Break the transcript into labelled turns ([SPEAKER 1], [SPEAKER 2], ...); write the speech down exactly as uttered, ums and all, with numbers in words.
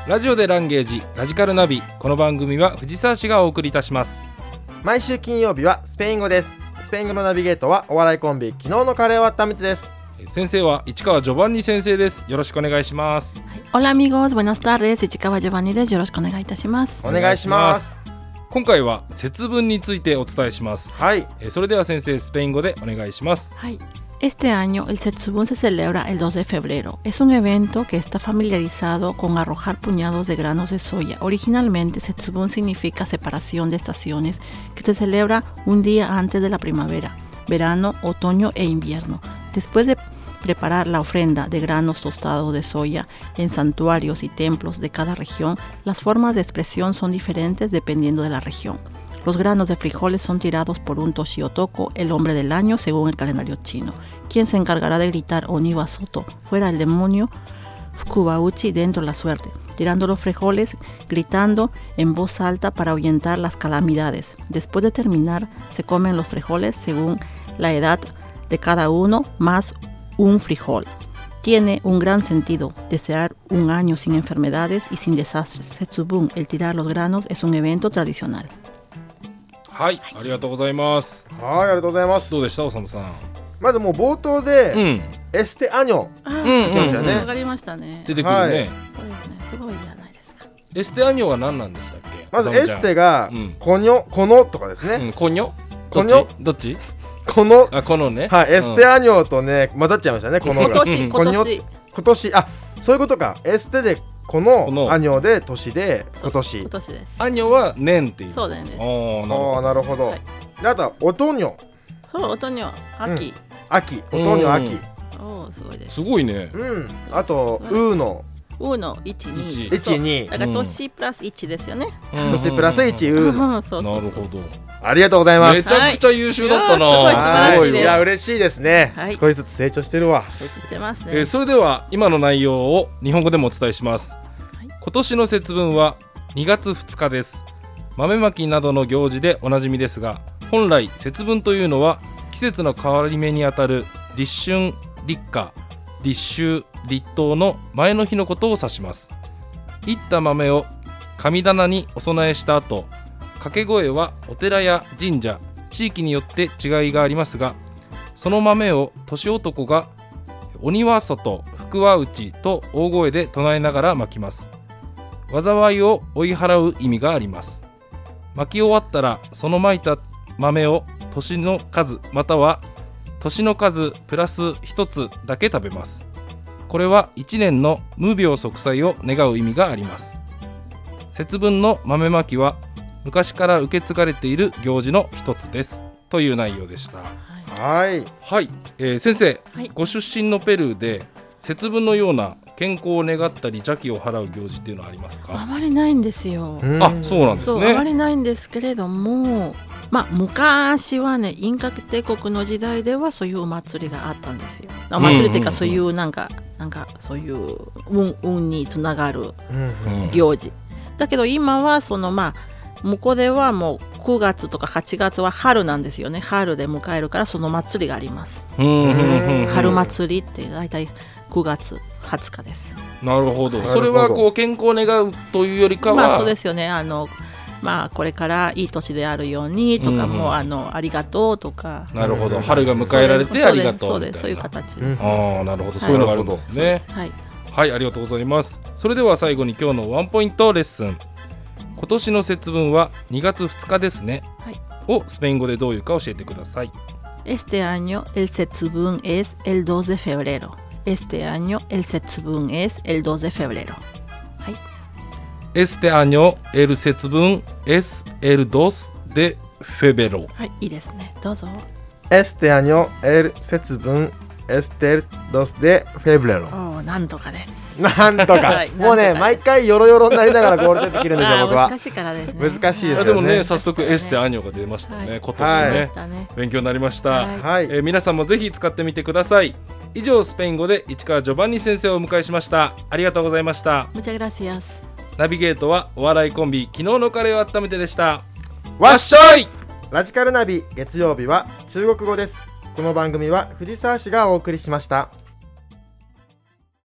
[SPEAKER 1] ラジオでランゲージラジカルナビ。この番組は藤沢市がお送りいたします。
[SPEAKER 2] 毎週金曜日はスペイン語です。スペイン語のナビゲートはお笑いコンビ昨日のカレーを温めてです。
[SPEAKER 1] 先生は市川ジョバンニ先生です。よろしくお願いします。
[SPEAKER 3] Hola amigos, buenas tardes. 市川ジョバンニです。よろしくお願いいたします。
[SPEAKER 2] お願いします。
[SPEAKER 1] 今回は節分についてお伝えします。
[SPEAKER 2] はい。
[SPEAKER 1] それでは先生、スペイン語でお願いします。
[SPEAKER 3] はい。Este año el Setsubun se celebra el dos de febrero. Es un evento que está familiarizado con arrojar puñados de granos de soya. Originalmente, Setsubun significa separación de estaciones, que se celebra un día antes de la primavera, verano, otoño e invierno. Después de preparar la ofrenda de granos tostados de soya en santuarios y templos de cada región, las formas de expresión son diferentes dependiendo de la región. Los granos de frijoles son tirados por un Toshi Otoko, el hombre del año según el calendario chino, quien se encargará de gritar Oniwa Soto, fuera el demonio, Fukubauchi, dentro la suerte, tirando los frijoles, gritando en voz alta para ahuyentar las calamidades. Después de terminar, se comen los frijoles según la edad de cada uno, más un frijol. Tiene un gran sentido desear un año sin enfermedades y sin desastres. Setsubun, el tirar los granos, es un evento tradicional.
[SPEAKER 1] はい、ありがとうございます。
[SPEAKER 2] はい、ありがとうございます。
[SPEAKER 1] どうでした、おさむさん。
[SPEAKER 2] まずもう冒頭で、うん、エステアニョ
[SPEAKER 3] 出てましたね。わかりましたね。
[SPEAKER 1] 出てくるね。はい、
[SPEAKER 3] そうですね。すごいじゃないですか。
[SPEAKER 1] エステアニョは何なんでしたっけ？
[SPEAKER 2] まずエステが、うん、コニョ、コノとかですね。
[SPEAKER 1] うん、コニョ？
[SPEAKER 2] コニョ？
[SPEAKER 1] どっち？
[SPEAKER 2] この、
[SPEAKER 1] あ、このね。
[SPEAKER 2] はい、エステアニョとね混ざっちゃいましたね。このが。
[SPEAKER 3] 今年、今年。
[SPEAKER 2] 今年、あ、そういうことか。エステでこのアニョで年で今年。
[SPEAKER 3] 今年です。
[SPEAKER 1] アニョは年っていう。
[SPEAKER 3] そうだよね。
[SPEAKER 2] ああ、なるほど。で、あとはオトニョ。
[SPEAKER 3] そう、オトニョ、秋。
[SPEAKER 2] うん、秋、オトニョ秋。
[SPEAKER 3] おお、すごいです。
[SPEAKER 1] すごいね。
[SPEAKER 2] うん。あとウーノ。
[SPEAKER 3] ウーノいち、に。
[SPEAKER 2] いち、に。
[SPEAKER 3] だから年プラスいちですよね。
[SPEAKER 2] 年プラスいち、ウーノ。
[SPEAKER 1] なるほど。
[SPEAKER 2] ありがとうございます。
[SPEAKER 1] めちゃくちゃ優秀だったな。
[SPEAKER 3] はい、すごい素晴らしいです。
[SPEAKER 2] いや、嬉しいですね。
[SPEAKER 3] はい、
[SPEAKER 2] 少しずつ成長してるわ。
[SPEAKER 3] 成長してますね。
[SPEAKER 1] えー、それでは今の内容を日本語でもお伝えします。はい、今年の節分はにがつふつかです。豆まきなどの行事でおなじみですが、本来節分というのは季節の変わり目にあたる立春、立夏、立秋、立冬の前の日のことを指します。いった豆を神棚にお供えした後、掛け声はお寺や神社、地域によって違いがありますが、その豆を年男が鬼は外、福は内と大声で唱えながらまきます。災いを追い払う意味があります。まき終わったらそのまいた豆を年の数または年の数プラス一つだけ食べます。これはいちねんの無病息災を願う意味があります。節分の豆まきは昔から受け継がれている行事の一つですという内容でした。
[SPEAKER 2] はい、
[SPEAKER 1] はい、えー、先生、
[SPEAKER 3] はい、
[SPEAKER 1] ご出身のペルーで節分のような健康を願ったり邪気を払う行事っていうのはありますか？
[SPEAKER 3] あまりないんですよ。
[SPEAKER 1] あ、そうなんですね。
[SPEAKER 3] そう、あまりないんですけれども、まあ昔はね、インカ帝国の時代ではそういうお祭りがあったんですよ。お祭りっていうか、そういうなんか、なんかそういう運、運につながる行事、うん、だけど今はそのまあ向こうではもうくがつとかはちがつは春なんですよね。春で迎えるからその祭りがあります。春祭りってだいたいくがつはつかです。
[SPEAKER 1] なるほど。それはこう健康を願うというよりかは、
[SPEAKER 3] まあそうですよね。あのまあこれからいい年であるようにとかも、うん、あのありがとうとか。
[SPEAKER 1] なるほど。春が迎えられてありがとうみたいな。そうです。
[SPEAKER 3] そういう形です。
[SPEAKER 1] ああ、なるほど。そういうのがあるんですね。
[SPEAKER 3] はい。
[SPEAKER 1] はい、ありがとうございます。それでは最後に今日のワンポイントレッスン。今年の節分はにがつふつかですね、はい、をスペイン語でどういうか教えてください。
[SPEAKER 3] Este año el Setsubun es el dos de febrero. Este año el Setsubun es el dos de febrero. はい。
[SPEAKER 1] Este año el Setsubun es el dos de febrero.
[SPEAKER 3] はい、いいですね。どうぞ。
[SPEAKER 2] Este año el Setsubun es el dos de febrero.
[SPEAKER 3] おー、なんとかです。
[SPEAKER 2] なんとか、はい、もうね毎回ヨロヨロになりながらゴールデンできるんですよ僕は。
[SPEAKER 3] 難しいからですね。
[SPEAKER 2] 難しいですよね。
[SPEAKER 1] でもね、早速エステアニョが出ましたね、はい、今年ね、はい、勉強になりました、はい、えー、皆さんもぜひ使ってみてください。以上、スペイン語で市川ジョバンニ先生をお迎えしました。ありがとうございました。
[SPEAKER 3] Muchas gracias。
[SPEAKER 1] ナビゲートはお笑いコンビ昨日のカレーを温めてでした。わっしょい。
[SPEAKER 2] ラジカルナビ月曜日は中国語です。この番組は藤沢市がお送りしました。